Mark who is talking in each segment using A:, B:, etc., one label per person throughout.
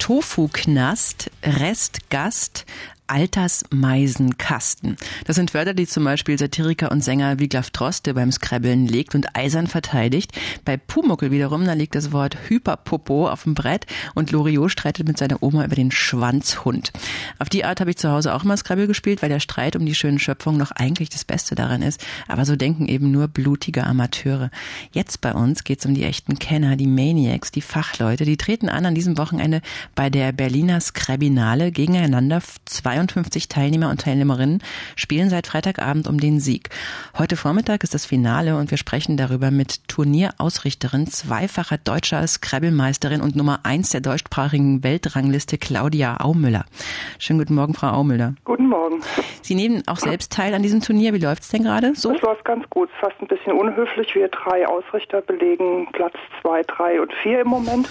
A: Tofu-Knast, Restgast, Altersmeisenkasten. Das sind Wörter, die zum Beispiel Satiriker und Sänger Wiglaf Droste beim Scrabbeln legt und eisern verteidigt. Bei Pumuckl wiederum, da liegt das Wort Hyperpopo auf dem Brett und Loriot streitet mit seiner Oma über den Schwanzhund. Auf die Art habe ich zu Hause auch immer Scrabble gespielt, weil der Streit um die schönen Schöpfungen noch eigentlich das Beste daran ist. Aber so denken eben nur blutige Amateure. Jetzt bei uns geht es um die echten Kenner, die Maniacs, die Fachleute. Die treten an diesem Wochenende bei der Berliner Scrabinale gegeneinander. 52 Teilnehmer und Teilnehmerinnen spielen seit Freitagabend um den Sieg. Heute Vormittag ist das Finale und wir sprechen darüber mit Turnierausrichterin, zweifacher deutscher Scrabble-Meisterin und Nummer 1 der deutschsprachigen Weltrangliste Claudia Aumüller. Schönen guten Morgen, Frau Aumüller.
B: Guten Morgen.
A: Sie nehmen auch selbst teil an diesem Turnier. Wie läuft es denn gerade so?
B: Es läuft ganz gut. Es ist fast ein bisschen unhöflich. Wir 3 Ausrichter belegen Platz 2, 3 und 4 im Moment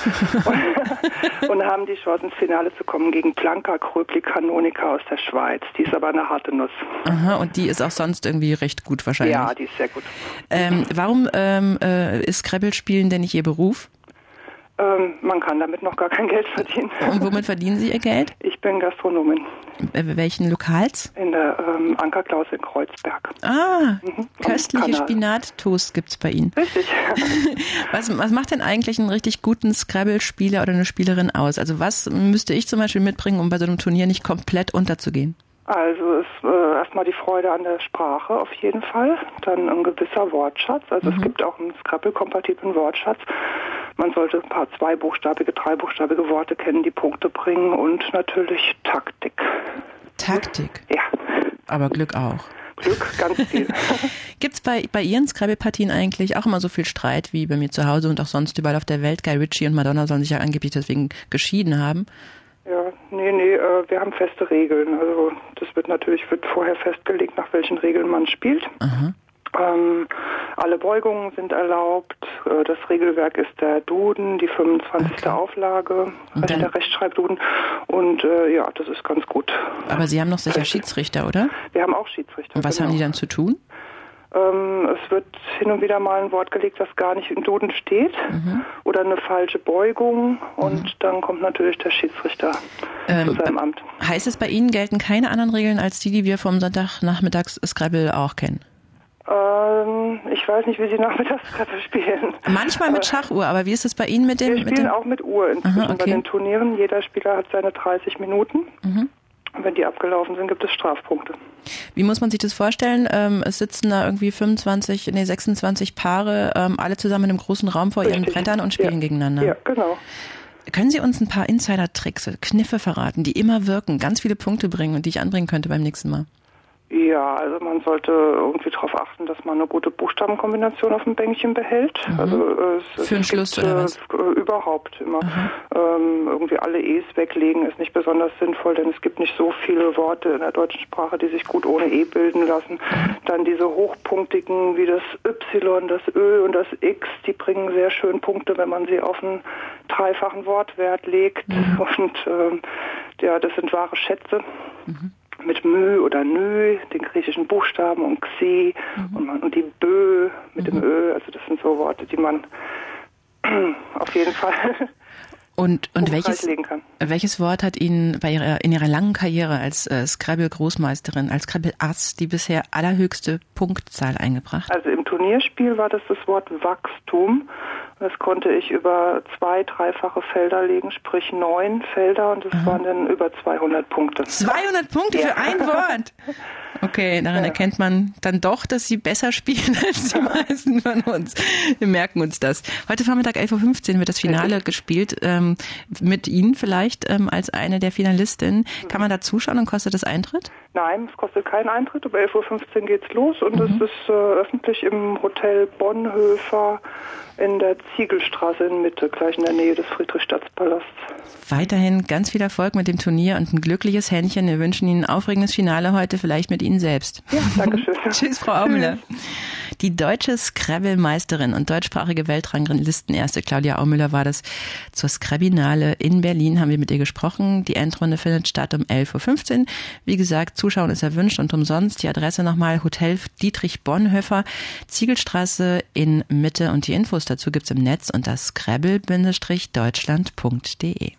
B: und haben die Chance, ins Finale zu kommen gegen Blanka Kröpli-Kanonika aus der Schweiz. Die ist aber eine harte Nuss.
A: Aha, und die ist auch sonst irgendwie recht gut wahrscheinlich.
B: Ja, die ist sehr gut.
A: Warum ist Scrabble-Spielen denn nicht Ihr Beruf?
B: Man kann damit noch gar kein Geld verdienen.
A: Und womit verdienen Sie Ihr Geld?
B: Ich bin Gastronomin.
A: Welchen Lokals?
B: In der Anker Klaus in Kreuzberg.
A: Köstliche Spinattoast gibt's bei Ihnen.
B: Richtig.
A: Was macht denn eigentlich einen richtig guten Scrabble-Spieler oder eine Spielerin aus? Also was müsste ich zum Beispiel mitbringen, um bei so einem Turnier nicht komplett unterzugehen?
B: Also es ist erstmal die Freude an der Sprache auf jeden Fall, dann ein gewisser Wortschatz, also es gibt auch einen Scrabble-kompatiblen Wortschatz. Man sollte ein paar 2-buchstabige, 3-buchstabige Worte kennen, die Punkte bringen und natürlich Taktik.
A: Taktik?
B: Ja.
A: Aber Glück auch.
B: Glück, ganz viel.
A: Gibt's bei Ihren Scrabble-Partien eigentlich auch immer so viel Streit wie bei mir zu Hause und auch sonst überall auf der Welt? Guy Ritchie und Madonna sollen sich ja angeblich deswegen geschieden haben.
B: Ja, nee, wir haben feste Regeln. Also das wird vorher festgelegt, nach welchen Regeln man spielt. Alle Beugungen sind erlaubt. Das Regelwerk ist der Duden, die 25. Auflage, der Rechtschreibduden. Und das ist ganz gut.
A: Aber Sie haben noch sicher Schiedsrichter, oder?
B: Wir haben auch Schiedsrichter.
A: Und was haben die dann zu tun?
B: Es wird hin und wieder mal ein Wort gelegt, das gar nicht im Duden steht oder eine falsche Beugung und dann kommt natürlich der Schiedsrichter zu seinem Amt. Heißt
A: es, bei Ihnen gelten keine anderen Regeln als die wir vom Sonntagnachmittags Scrabble auch kennen?
B: Ich weiß nicht, wie Sie nachmittags Scrabble spielen.
A: Manchmal mit Schachuhr, aber wie ist es bei Ihnen mit dem?
B: Wir spielen auch mit Uhr inzwischen bei den Turnieren. Jeder Spieler hat seine 30 Minuten. Und wenn die abgelaufen sind, gibt es Strafpunkte.
A: Wie muss man sich das vorstellen? Es sitzen da irgendwie 26 Paare, alle zusammen in einem großen Raum vor ihren Brettern und spielen gegeneinander.
B: Ja, genau.
A: Können Sie uns ein paar Insider-Tricks, Kniffe verraten, die immer wirken, ganz viele Punkte bringen und die ich anbringen könnte beim nächsten Mal?
B: Ja, also man sollte irgendwie darauf achten, dass man eine gute Buchstabenkombination auf dem Bänkchen behält. Also
A: für den Schluss oder was?
B: Überhaupt immer. Irgendwie alle E's weglegen ist nicht besonders sinnvoll, denn es gibt nicht so viele Worte in der deutschen Sprache, die sich gut ohne E bilden lassen. Dann diese hochpunktigen wie das Y, das Ö und das X, die bringen sehr schön Punkte, wenn man sie auf einen dreifachen Wortwert legt. Und das sind wahre Schätze. Mit Mö oder Nö, den griechischen Buchstaben und Xi und die Bö mit dem Ö, also das sind so Worte, die man auf jeden Fall
A: und
B: legen kann.
A: Welches Wort hat Ihnen in Ihrer langen Karriere als Scrabble-Großmeisterin, als Scrabble-Ass die bisher allerhöchste Punktzahl eingebracht?
B: Also im Turnierspiel war das Wort Wachstum. Das konnte ich über 2 dreifache Felder legen, sprich 9 Felder und das waren dann über 200 Punkte.
A: 200 Punkte für ein Wort? Okay, daran erkennt man dann doch, dass Sie besser spielen als die meisten von uns. Wir merken uns das. Heute Vormittag 11.15 Uhr wird das Finale gespielt, mit Ihnen vielleicht als eine der Finalistinnen. Kann man da zuschauen und kostet das Eintritt?
B: Nein, es kostet keinen Eintritt. Um 11.15 Uhr geht's los und es ist öffentlich im Hotel Bonhoeffer in der Ziegelstraße in Mitte, gleich in der Nähe des Friedrichstadtpalasts.
A: Weiterhin ganz viel Erfolg mit dem Turnier und ein glückliches Händchen. Wir wünschen Ihnen ein aufregendes Finale heute, vielleicht mit Ihnen selbst.
B: Ja, danke schön.
A: Tschüss, Frau Aumüller. Die deutsche Scrabble-Meisterin und deutschsprachige Weltranglistenerste Claudia Aumüller war das. Zur Scrabinale in Berlin haben wir mit ihr gesprochen. Die Endrunde findet statt um 11.15 Uhr. Wie gesagt, Zuschauen ist erwünscht und umsonst. Die Adresse nochmal: Hotel Dietrich Bonhoeffer, Ziegelstraße in Mitte. Und die Infos dazu gibt's im Netz unter scrabble-deutschland.de.